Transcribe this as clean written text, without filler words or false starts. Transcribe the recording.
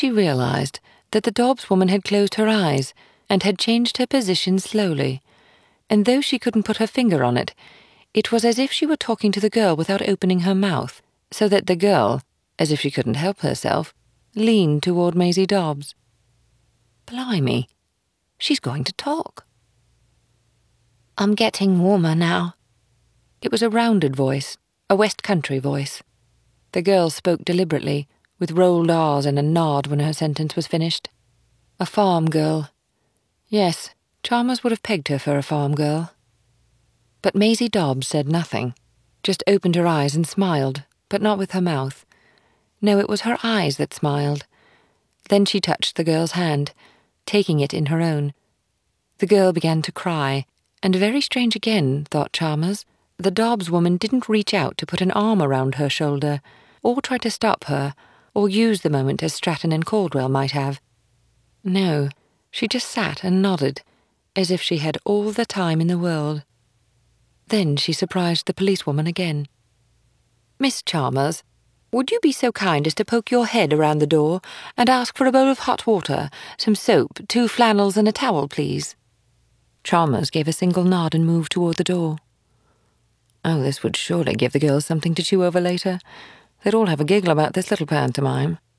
She realized that the Dobbs woman had closed her eyes and had changed her position slowly, and though she couldn't put her finger on it, it was as if she were talking to the girl without opening her mouth, so that the girl, as if she couldn't help herself, leaned toward Maisie Dobbs. Blimey, she's going to talk. "I'm getting warmer now." It was a rounded voice, a West Country voice. The girl spoke deliberately, with rolled R's and a nod when her sentence was finished. A farm girl. Yes, Chalmers would have pegged her for a farm girl. But Maisie Dobbs said nothing, just opened her eyes and smiled, but not with her mouth. No, it was her eyes that smiled. Then she touched the girl's hand, taking it in her own. The girl began to cry, and very strange again, thought Chalmers, the Dobbs woman didn't reach out to put an arm around her shoulder, or try to stop her, or use the moment as Stratton and Caldwell might have. No, she just sat and nodded, as if she had all the time in the world. Then she surprised the policewoman again. "Miss Chalmers, would you be so kind as to poke your head around the door and ask for a bowl of hot water, some soap, 2 flannels and a towel, please?" Chalmers gave a single nod and moved toward the door. Oh, this would surely give the girls something to chew over later. They'd all have a giggle about this little pantomime.